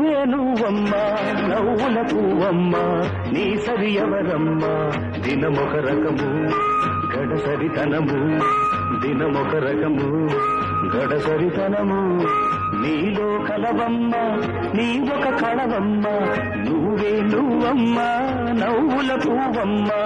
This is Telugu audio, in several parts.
నువ్వమ్మా నవ్వుల పువ్వమ్మా నీ సరి ఎవరమ్మా దినమొక రకము గడసరితనము దినమొక రకము గడసరితనము నీలో కలవమ్మ నీ ఒక కళవమ్మ నువ్వే నువ్వమ్మా నవ్వుల పువ్వమ్మా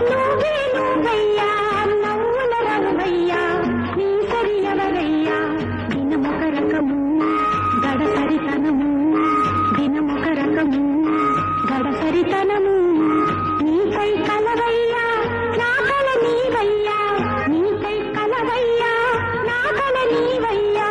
నవ్వుల రవ్వయ్యా నీ సరి ఎవరయ్యా దినమొక రకము గడసరితనము దినమొక రకము గడసరితనము నీకై కలవయ్యా నా కల నీవయ్యా నీకై కలవయ్యా నా కల నీవయ్యా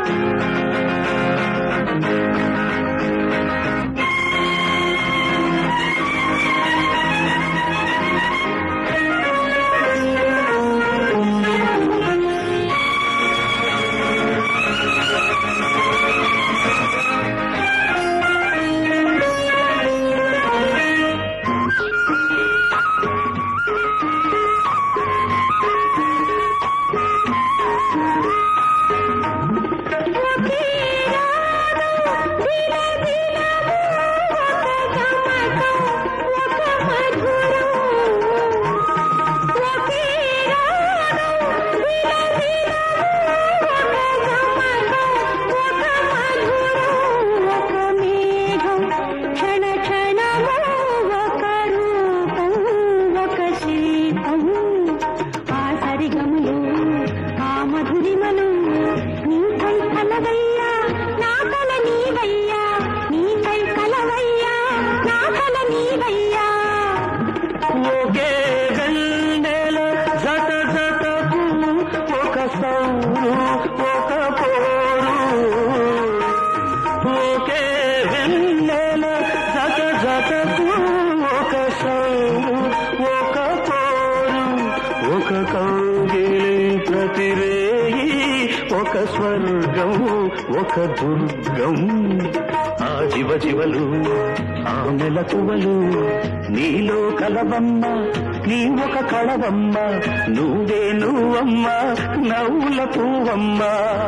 ఒక స్వర్గం ఒక దుర్గం ఆ జీవలు ఆ మెలకువలు నీలో కలవమ్మ నీ ఒక కళవమ్మ నువ్వే నువ్వమ్మ నవ్వుల పువ్వమ్మ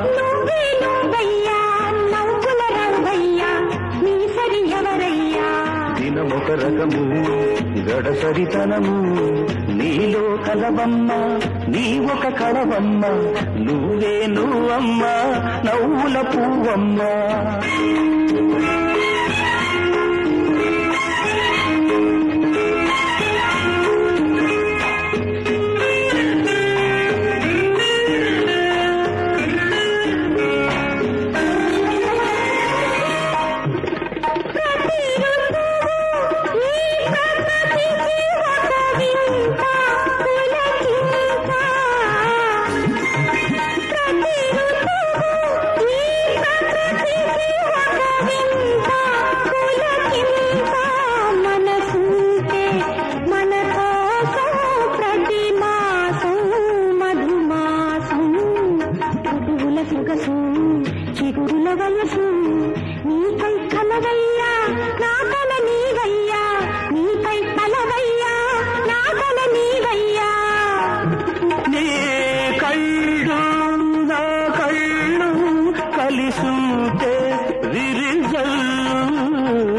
దినమొక రకము గడసరితనము నీలో కలవమ్మ నీ ఒక కళవమ్మ నువ్వే నువ్వమ్మ నవ్వుల పువ్వమ్మ చిగురుల వయసు నీకై కలవయ్యా నా కల నీవయ్యా నీకై కలవయ్యా నా కల నీవయ్యా నీ కళ్ళు నా కళ్ళు కలిసుంటే విరిజల్లు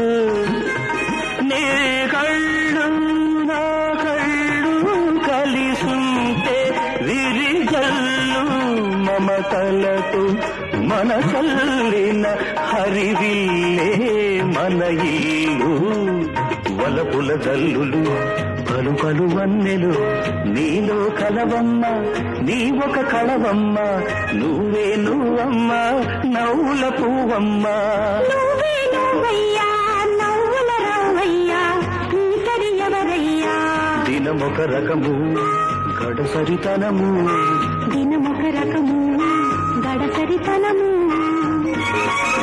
నీ కళ్ళు నా కళ్ళు కలిసుంటే విరిజల్లు మమతలతో మనసల్లిన హరివిల్లే మన ఇల్లు వలపుల జల్లులు పలు పలు వన్నెలు నీలో కలవమ్మ నీ ఒక కళవమ్మ నువ్వే నువ్వమ్మ నవ్వుల పువ్వమ్మ నువ్వే నువ్వయ్యా నవ్వుల రవ్వయ్యా నీ సరి ఎవరయ్యా దినమొక రకము గడసరితనము దినమొక రకము గడసరితనము